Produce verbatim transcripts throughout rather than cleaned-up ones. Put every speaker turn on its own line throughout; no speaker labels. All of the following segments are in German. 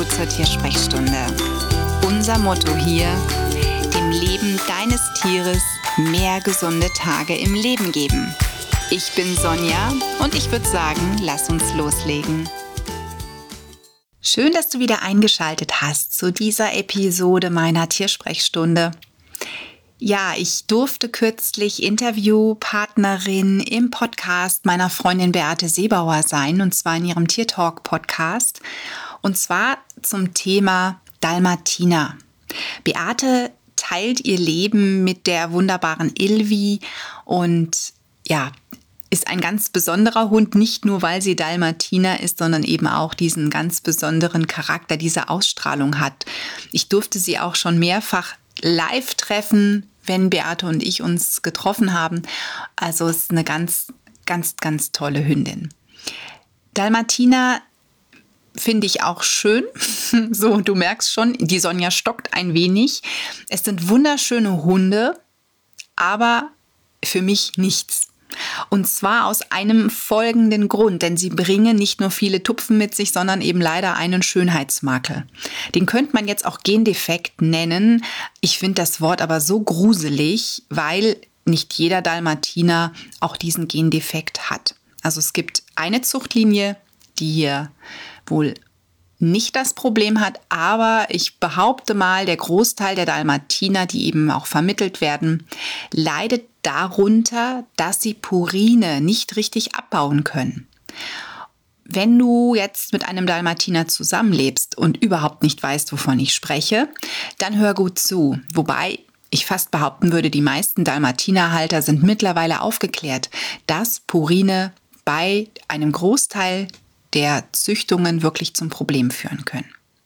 zur Tiersprechstunde. Unser Motto hier: dem Leben deines Tieres mehr gesunde Tage im Leben geben. Ich bin Sonja und ich würde sagen, lass uns loslegen. Schön, dass du wieder eingeschaltet hast zu dieser Episode meiner Tiersprechstunde. Ja, ich durfte kürzlich Interviewpartnerin im Podcast meiner Freundin Beate Seebauer sein, und zwar in ihrem Tiertalk-Podcast, und zwar zum Thema Dalmatiner. Beate teilt ihr Leben mit der wunderbaren Ilvi und ja, ist ein ganz besonderer Hund, nicht nur weil sie Dalmatiner ist, sondern eben auch diesen ganz besonderen Charakter, diese Ausstrahlung hat. Ich durfte sie auch schon mehrfach live treffen, wenn Beate und ich uns getroffen haben. Also es ist eine ganz, ganz, ganz tolle Hündin. Dalmatiner finde ich auch schön. So, du merkst schon, die Sonja stockt ein wenig. Es sind wunderschöne Hunde, aber für mich nichts. Und zwar aus einem folgenden Grund, denn sie bringen nicht nur viele Tupfen mit sich, sondern eben leider einen Schönheitsmakel. Den könnte man jetzt auch Gendefekt nennen. Ich finde das Wort aber so gruselig, weil nicht jeder Dalmatiner auch diesen Gendefekt hat. Also es gibt eine Zuchtlinie, die hier wohl nicht das Problem hat, aber ich behaupte mal, der Großteil der Dalmatiner, die eben auch vermittelt werden, leidet darunter, dass sie Purine nicht richtig abbauen können. Wenn du jetzt mit einem Dalmatiner zusammenlebst und überhaupt nicht weißt, wovon ich spreche, dann hör gut zu. Wobei ich fast behaupten würde, die meisten Dalmatinerhalter sind mittlerweile aufgeklärt, dass Purine bei einem Großteil der Züchtungen wirklich zum Problem führen können.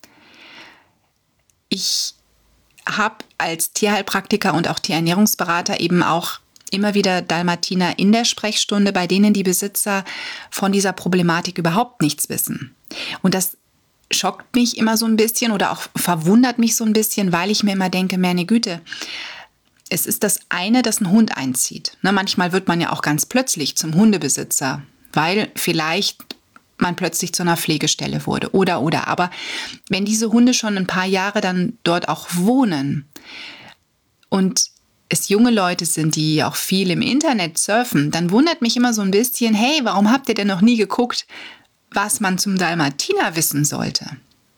Ich habe als Tierheilpraktiker und auch Tierernährungsberater eben auch immer wieder Dalmatiner in der Sprechstunde, bei denen die Besitzer von dieser Problematik überhaupt nichts wissen. Und das schockt mich immer so ein bisschen oder auch verwundert mich so ein bisschen, weil ich mir immer denke, meine Güte, es ist das eine, dass ein Hund einzieht. Na, manchmal wird man ja auch ganz plötzlich zum Hundebesitzer, weil vielleicht man plötzlich zu einer Pflegestelle wurde oder, oder. Aber wenn diese Hunde schon ein paar Jahre dann dort auch wohnen und es junge Leute sind, die auch viel im Internet surfen, dann wundert mich immer so ein bisschen, hey, warum habt ihr denn noch nie geguckt, was man zum Dalmatiner wissen sollte?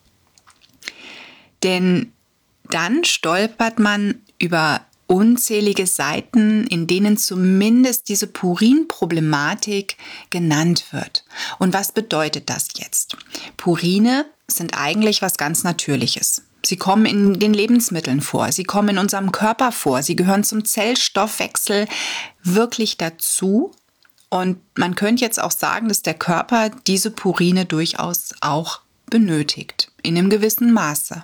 Denn dann stolpert man über unzählige Seiten, in denen zumindest diese Purinproblematik genannt wird. Und was bedeutet das jetzt? Purine sind eigentlich was ganz Natürliches. Sie kommen in den Lebensmitteln vor, sie kommen in unserem Körper vor, sie gehören zum Zellstoffwechsel wirklich dazu. Und man könnte jetzt auch sagen, dass der Körper diese Purine durchaus auch benötigt, in einem gewissen Maße.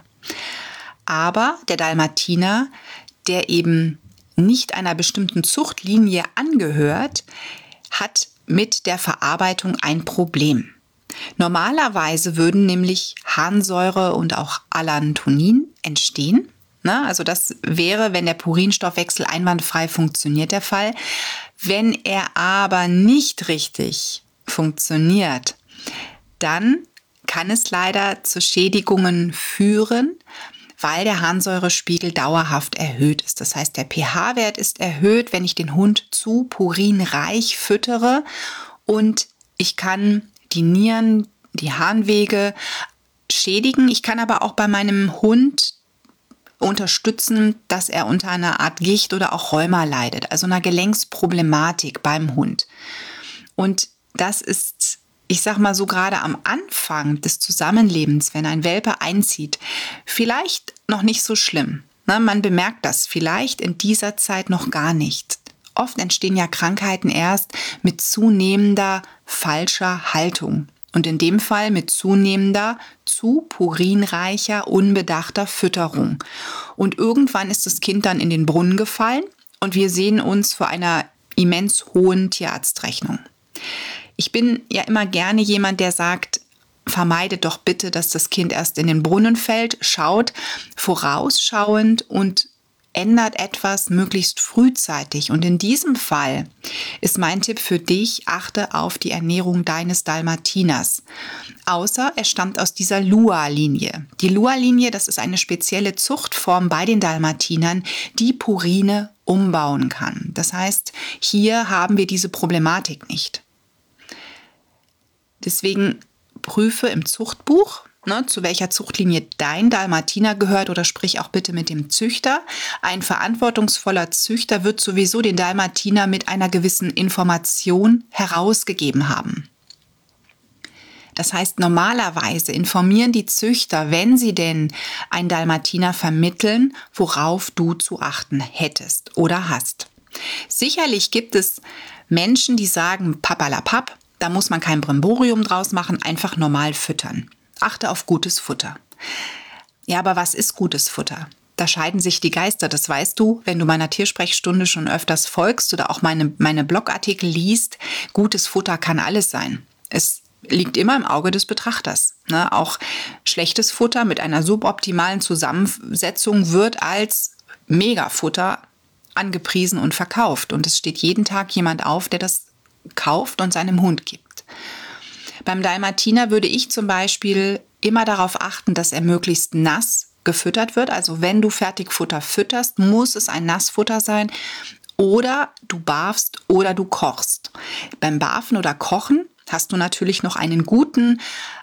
Aber der Dalmatiner, der eben nicht einer bestimmten Zuchtlinie angehört, hat mit der Verarbeitung ein Problem. Normalerweise würden nämlich Harnsäure und auch Allantonin entstehen. Also das wäre, wenn der Purinstoffwechsel einwandfrei funktioniert, der Fall. Wenn er aber nicht richtig funktioniert, dann kann es leider zu Schädigungen führen, weil der Harnsäurespiegel dauerhaft erhöht ist. Das heißt, der pH-Wert ist erhöht, wenn ich den Hund zu purinreich füttere, und ich kann die Nieren, die Harnwege schädigen. Ich kann aber auch bei meinem Hund unterstützen, dass er unter einer Art Gicht oder auch Rheuma leidet, also einer Gelenksproblematik beim Hund. Und das ist, ich sag mal so, gerade am Anfang des Zusammenlebens, wenn ein Welpe einzieht, vielleicht noch nicht so schlimm. Na, man bemerkt das vielleicht in dieser Zeit noch gar nicht. Oft entstehen ja Krankheiten erst mit zunehmender falscher Haltung. Und in dem Fall mit zunehmender, zu purinreicher, unbedachter Fütterung. Und irgendwann ist das Kind dann in den Brunnen gefallen und wir sehen uns vor einer immens hohen Tierarztrechnung. Ich bin ja immer gerne jemand, der sagt, vermeidet doch bitte, dass das Kind erst in den Brunnen fällt, schaut vorausschauend und ändert etwas möglichst frühzeitig. Und in diesem Fall ist mein Tipp für dich, achte auf die Ernährung deines Dalmatiners. Außer er stammt aus dieser Lua-Linie. Die Lua-Linie, das ist eine spezielle Zuchtform bei den Dalmatinern, die Purine umbauen kann. Das heißt, hier haben wir diese Problematik nicht. Deswegen prüfe im Zuchtbuch, ne, zu welcher Zuchtlinie dein Dalmatiner gehört, oder sprich auch bitte mit dem Züchter. Ein verantwortungsvoller Züchter wird sowieso den Dalmatiner mit einer gewissen Information herausgegeben haben. Das heißt, normalerweise informieren die Züchter, wenn sie denn einen Dalmatiner vermitteln, worauf du zu achten hättest oder hast. Sicherlich gibt es Menschen, die sagen, papalapap, da muss man kein Brimborium draus machen, einfach normal füttern. Achte auf gutes Futter. Ja, aber was ist gutes Futter? Da scheiden sich die Geister, das weißt du, wenn du meiner Tiersprechstunde schon öfters folgst oder auch meine, meine Blogartikel liest. Gutes Futter kann alles sein. Es liegt immer im Auge des Betrachters. Ne? Auch schlechtes Futter mit einer suboptimalen Zusammensetzung wird als Megafutter angepriesen und verkauft. Und es steht jeden Tag jemand auf, der das kauft und seinem Hund gibt. Beim Dalmatiner würde ich zum Beispiel immer darauf achten, dass er möglichst nass gefüttert wird. Also wenn du Fertigfutter fütterst, muss es ein Nassfutter sein. Oder du barfst oder du kochst. Beim Barfen oder Kochen hast du natürlich noch einen guten,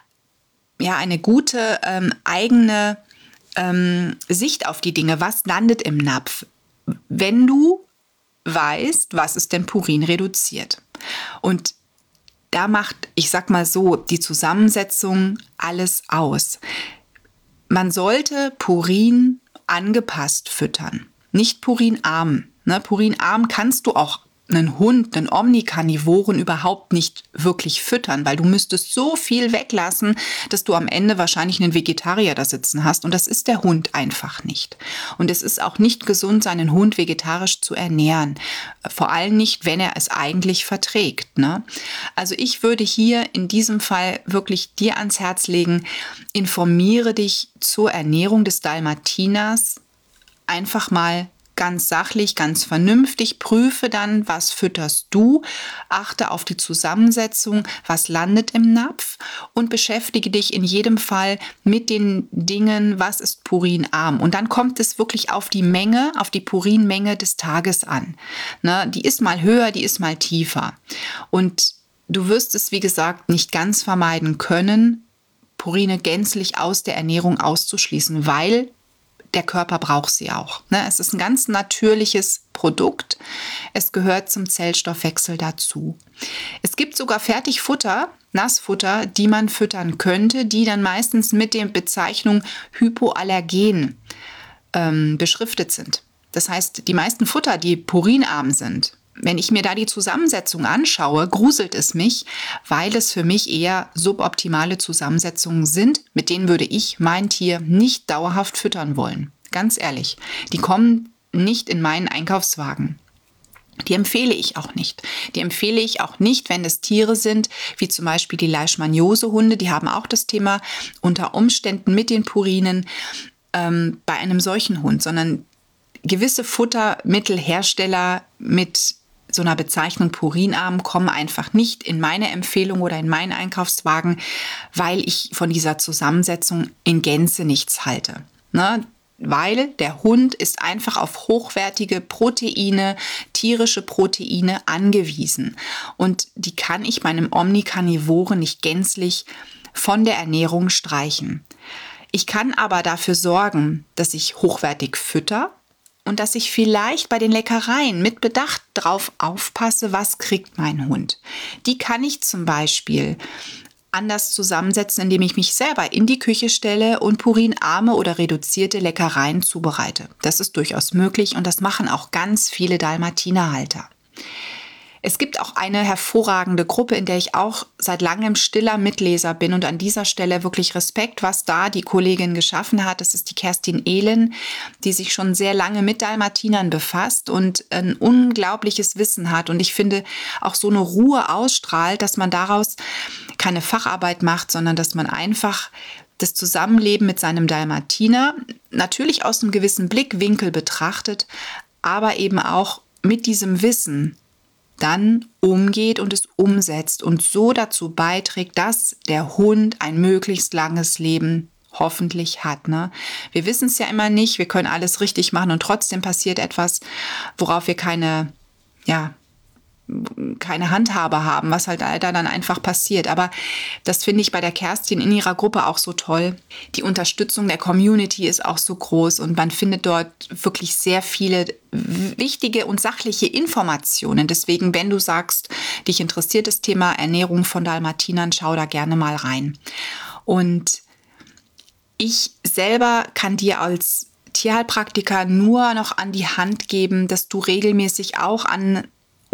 ja, eine gute ähm, eigene ähm, Sicht auf die Dinge. Was landet im Napf? Wenn du weißt, was ist denn Purin reduziert? Und da macht, ich sag mal so, die Zusammensetzung alles aus. Man sollte Purin angepasst füttern, nicht purinarm. Ne, purinarm kannst du auch einen Hund, einen Omnikarnivoren überhaupt nicht wirklich füttern, weil du müsstest so viel weglassen, dass du am Ende wahrscheinlich einen Vegetarier da sitzen hast. Und das ist der Hund einfach nicht. Und es ist auch nicht gesund, seinen Hund vegetarisch zu ernähren. Vor allem nicht, wenn er es eigentlich verträgt. Ne? Also ich würde hier in diesem Fall wirklich dir ans Herz legen, informiere dich zur Ernährung des Dalmatiners einfach mal ganz sachlich, ganz vernünftig, prüfe dann, was fütterst du, achte auf die Zusammensetzung, was landet im Napf und beschäftige dich in jedem Fall mit den Dingen, was ist purinarm. Und dann kommt es wirklich auf die Menge, auf die Purinmenge des Tages an. Ne, die ist mal höher, die ist mal tiefer. Und du wirst es, wie gesagt, nicht ganz vermeiden können, Purine gänzlich aus der Ernährung auszuschließen, weil der Körper braucht sie auch. Es ist ein ganz natürliches Produkt. Es gehört zum Zellstoffwechsel dazu. Es gibt sogar Fertigfutter, Nassfutter, die man füttern könnte, die dann meistens mit der Bezeichnung Hypoallergen ähm, beschriftet sind. Das heißt, die meisten Futter, die purinarm sind, wenn ich mir da die Zusammensetzung anschaue, gruselt es mich, weil es für mich eher suboptimale Zusammensetzungen sind, mit denen würde ich mein Tier nicht dauerhaft füttern wollen. Ganz ehrlich, die kommen nicht in meinen Einkaufswagen. Die empfehle ich auch nicht. Die empfehle ich auch nicht, wenn es Tiere sind, wie zum Beispiel die Leishmaniose-Hunde, die haben auch das Thema unter Umständen mit den Purinen ähm, bei einem solchen Hund, sondern gewisse Futtermittelhersteller mit so einer Bezeichnung purinarm kommen einfach nicht in meine Empfehlung oder in meinen Einkaufswagen, weil ich von dieser Zusammensetzung in Gänze nichts halte. Ne? Weil der Hund ist einfach auf hochwertige Proteine, tierische Proteine angewiesen. Und die kann ich meinem Omnikarnivoren nicht gänzlich von der Ernährung streichen. Ich kann aber dafür sorgen, dass ich hochwertig fütter, und dass ich vielleicht bei den Leckereien mit Bedacht drauf aufpasse, was kriegt mein Hund. Die kann ich zum Beispiel anders zusammensetzen, indem ich mich selber in die Küche stelle und purinarme oder reduzierte Leckereien zubereite. Das ist durchaus möglich und das machen auch ganz viele Dalmatinerhalter. Es gibt auch eine hervorragende Gruppe, in der ich auch seit langem stiller Mitleser bin und an dieser Stelle wirklich Respekt, was da die Kollegin geschaffen hat. Das ist die Kerstin Ehlen, die sich schon sehr lange mit Dalmatinern befasst und ein unglaubliches Wissen hat. Und ich finde auch so eine Ruhe ausstrahlt, dass man daraus keine Facharbeit macht, sondern dass man einfach das Zusammenleben mit seinem Dalmatiner natürlich aus einem gewissen Blickwinkel betrachtet, aber eben auch mit diesem Wissen dann umgeht und es umsetzt und so dazu beiträgt, dass der Hund ein möglichst langes Leben hoffentlich hat. Ne? Wir wissen es ja immer nicht, wir können alles richtig machen und trotzdem passiert etwas, worauf wir keine, ja, keine Handhabe haben, was halt leider dann einfach passiert. Aber das finde ich bei der Kerstin in ihrer Gruppe auch so toll. Die Unterstützung der Community ist auch so groß und man findet dort wirklich sehr viele wichtige und sachliche Informationen. Deswegen, wenn du sagst, dich interessiert das Thema Ernährung von Dalmatinern, schau da gerne mal rein. Und ich selber kann dir als Tierheilpraktiker nur noch an die Hand geben, dass du regelmäßig auch an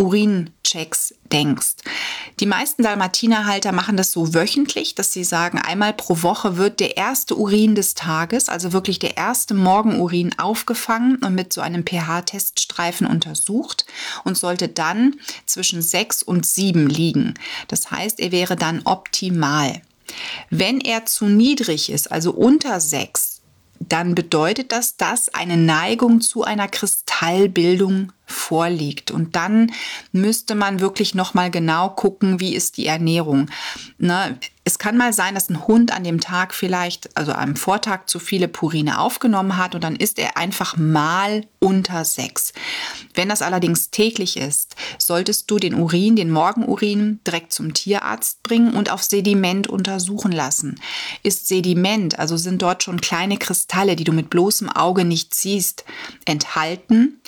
Urinchecks denkst. Die meisten Dalmatinerhalter machen das so wöchentlich, dass sie sagen, einmal pro Woche wird der erste Urin des Tages, also wirklich der erste Morgenurin aufgefangen und mit so einem pH-Teststreifen untersucht und sollte dann zwischen sechs und sieben liegen. Das heißt, er wäre dann optimal. Wenn er zu niedrig ist, also unter sechs, dann bedeutet das, dass eine Neigung zu einer Kristallbildung vorliegt. Und dann müsste man wirklich nochmal genau gucken, wie ist die Ernährung. Ne? Es kann mal sein, dass ein Hund an dem Tag vielleicht, also am Vortag, zu viele Purine aufgenommen hat und dann ist er einfach mal unter sechs. Wenn das allerdings täglich ist, solltest du den Urin, den Morgenurin direkt zum Tierarzt bringen und auf Sediment untersuchen lassen. Ist Sediment, also sind dort schon kleine Kristalle, die du mit bloßem Auge nicht siehst, enthalten,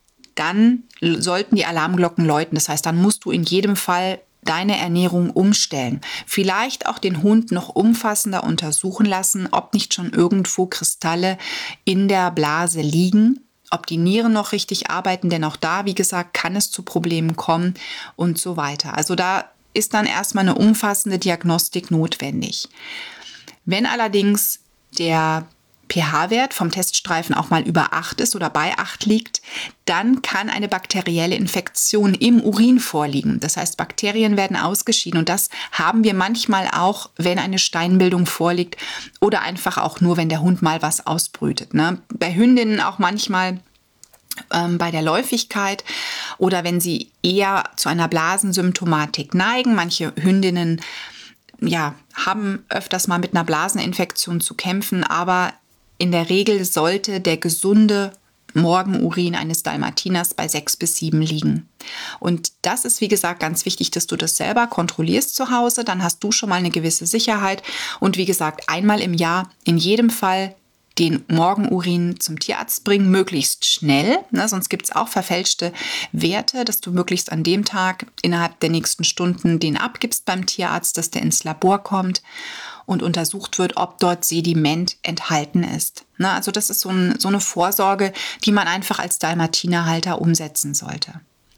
dann sollten die Alarmglocken läuten. Das heißt, dann musst du in jedem Fall deine Ernährung umstellen. Vielleicht auch den Hund noch umfassender untersuchen lassen, ob nicht schon irgendwo Kristalle in der Blase liegen, ob die Nieren noch richtig arbeiten, denn auch da, wie gesagt, kann es zu Problemen kommen und so weiter. Also da ist dann erstmal eine umfassende Diagnostik notwendig. Wenn allerdings der pH-Wert vom Teststreifen auch mal über acht ist oder bei acht liegt, dann kann eine bakterielle Infektion im Urin vorliegen. Das heißt, Bakterien werden ausgeschieden und das haben wir manchmal auch, wenn eine Steinbildung vorliegt oder einfach auch nur, wenn der Hund mal was ausbrütet. Ne? Bei Hündinnen auch manchmal ähm, bei der Läufigkeit oder wenn sie eher zu einer Blasensymptomatik neigen. Manche Hündinnen ja, haben öfters mal mit einer Blaseninfektion zu kämpfen, aber in der Regel sollte der gesunde Morgenurin eines Dalmatiners bei sechs bis sieben liegen. Und das ist, wie gesagt, ganz wichtig, dass du das selber kontrollierst zu Hause. Dann hast du schon mal eine gewisse Sicherheit. Und wie gesagt, einmal im Jahr in jedem Fall den Morgenurin zum Tierarzt bringen, möglichst schnell. Ne, sonst gibt es auch verfälschte Werte, dass du möglichst an dem Tag innerhalb der nächsten Stunden den abgibst beim Tierarzt, dass der ins Labor kommt und untersucht wird, ob dort Sediment enthalten ist. Ne, also das ist so, ein, so eine Vorsorge, die man einfach als Dalmatinerhalter umsetzen sollte.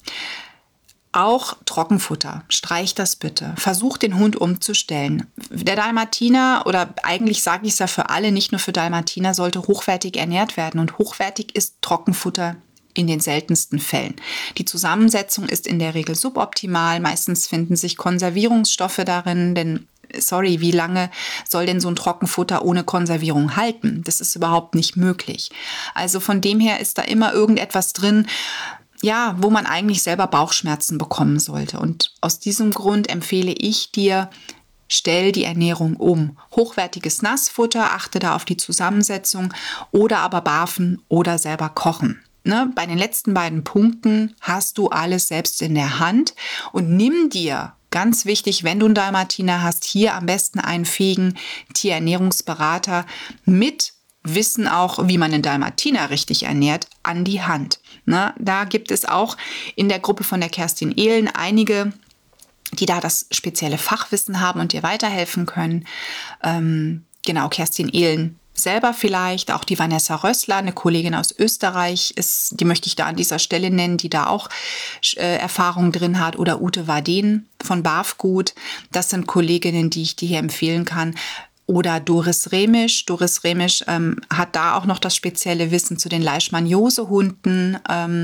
Auch Trockenfutter, streich das bitte. Versuch den Hund umzustellen. Der Dalmatiner, oder eigentlich sage ich es ja für alle, nicht nur für Dalmatiner, sollte hochwertig ernährt werden. Und hochwertig ist Trockenfutter in den seltensten Fällen. Die Zusammensetzung ist in der Regel suboptimal. Meistens finden sich Konservierungsstoffe darin, denn sorry, wie lange soll denn so ein Trockenfutter ohne Konservierung halten? Das ist überhaupt nicht möglich. Also von dem her ist da immer irgendetwas drin, ja, wo man eigentlich selber Bauchschmerzen bekommen sollte. Und aus diesem Grund empfehle ich dir, stell die Ernährung um. Hochwertiges Nassfutter, achte da auf die Zusammensetzung oder aber barfen oder selber kochen. Ne? Bei den letzten beiden Punkten hast du alles selbst in der Hand und nimm dir, ganz wichtig, wenn du einen Dalmatiner hast, hier am besten einen fähigen Tierernährungsberater mit Wissen auch, wie man einen Dalmatiner richtig ernährt, an die Hand. Ne? Da gibt es auch in der Gruppe von der Kerstin Ehlen einige, die da das spezielle Fachwissen haben und dir weiterhelfen können. Ähm, genau, Kerstin Ehlen selber vielleicht, auch die Vanessa Rössler, eine Kollegin aus Österreich, ist, die möchte ich da an dieser Stelle nennen, die da auch äh, Erfahrung drin hat, oder Ute Warden von Barfgut. Das sind Kolleginnen, die ich dir hier empfehlen kann. Oder Doris Remisch. Doris Remisch ähm, hat da auch noch das spezielle Wissen zu den Leishmaniose-Hunden. Ähm,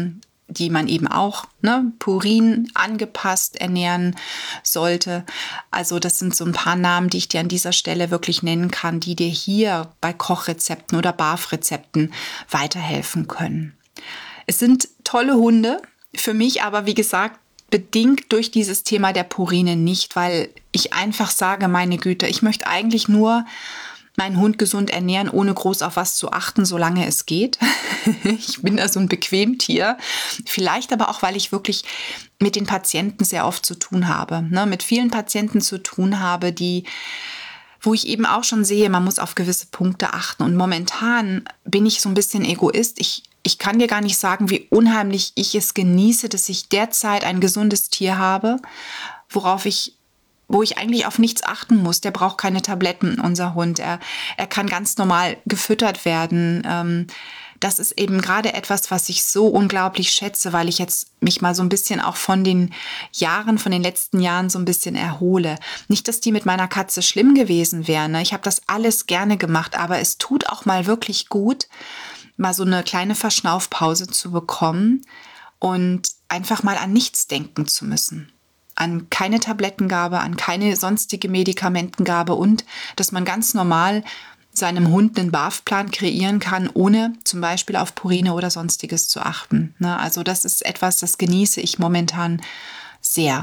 die man eben auch ne, Purin angepasst ernähren sollte. Also das sind so ein paar Namen, die ich dir an dieser Stelle wirklich nennen kann, die dir hier bei Kochrezepten oder B A F-Rezepten weiterhelfen können. Es sind tolle Hunde, für mich aber wie gesagt bedingt durch dieses Thema der Purine nicht, weil ich einfach sage, meine Güte, ich möchte eigentlich nur meinen Hund gesund ernähren, ohne groß auf was zu achten, solange es geht. Ich bin da so ein Bequemtier. Vielleicht aber auch, weil ich wirklich mit den Patienten sehr oft zu tun habe. Ne? Mit vielen Patienten zu tun habe, die, wo ich eben auch schon sehe, man muss auf gewisse Punkte achten. Und momentan bin ich so ein bisschen Egoist. Ich, ich kann dir gar nicht sagen, wie unheimlich ich es genieße, dass ich derzeit ein gesundes Tier habe, worauf ich wo ich eigentlich auf nichts achten muss. Der braucht keine Tabletten, unser Hund. Er, er kann ganz normal gefüttert werden. Ähm, das ist eben gerade etwas, was ich so unglaublich schätze, weil ich jetzt mich mal so ein bisschen auch von den Jahren, von den letzten Jahren so ein bisschen erhole. Nicht, dass die mit meiner Katze schlimm gewesen wären. Ne? Ich habe das alles gerne gemacht, aber es tut auch mal wirklich gut, mal so eine kleine Verschnaufpause zu bekommen und einfach mal an nichts denken zu müssen. An keine Tablettengabe, an keine sonstige Medikamentengabe und dass man ganz normal seinem Hund einen B A F-Plan kreieren kann, ohne zum Beispiel auf Purine oder Sonstiges zu achten. Also das ist etwas, das genieße ich momentan sehr.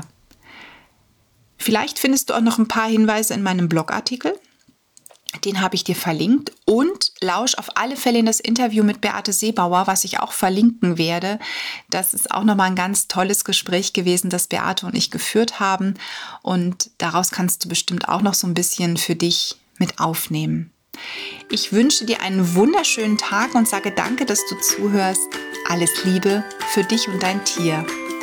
Vielleicht findest du auch noch ein paar Hinweise in meinem Blogartikel. Den habe ich dir verlinkt und lausch auf alle Fälle in das Interview mit Beate Seebauer, was ich auch verlinken werde. Das ist auch nochmal ein ganz tolles Gespräch gewesen, das Beate und ich geführt haben und daraus kannst du bestimmt auch noch so ein bisschen für dich mit aufnehmen. Ich wünsche dir einen wunderschönen Tag und sage danke, dass du zuhörst. Alles Liebe für dich und dein Tier.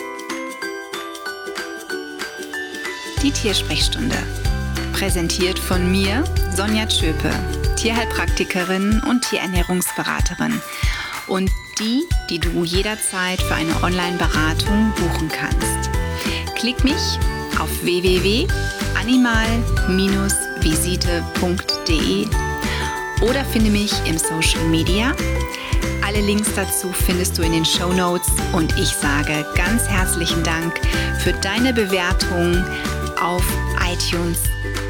Die Tiersprechstunde. Präsentiert von mir, Sonja Tschöpe, Tierheilpraktikerin und Tierernährungsberaterin. Und die, die du jederzeit für eine Online-Beratung buchen kannst. Klick mich auf w w w punkt animal Bindestrich visite punkt d e oder finde mich im Social Media. Alle Links dazu findest du in den Shownotes und ich sage ganz herzlichen Dank für deine Bewertung auf iTunes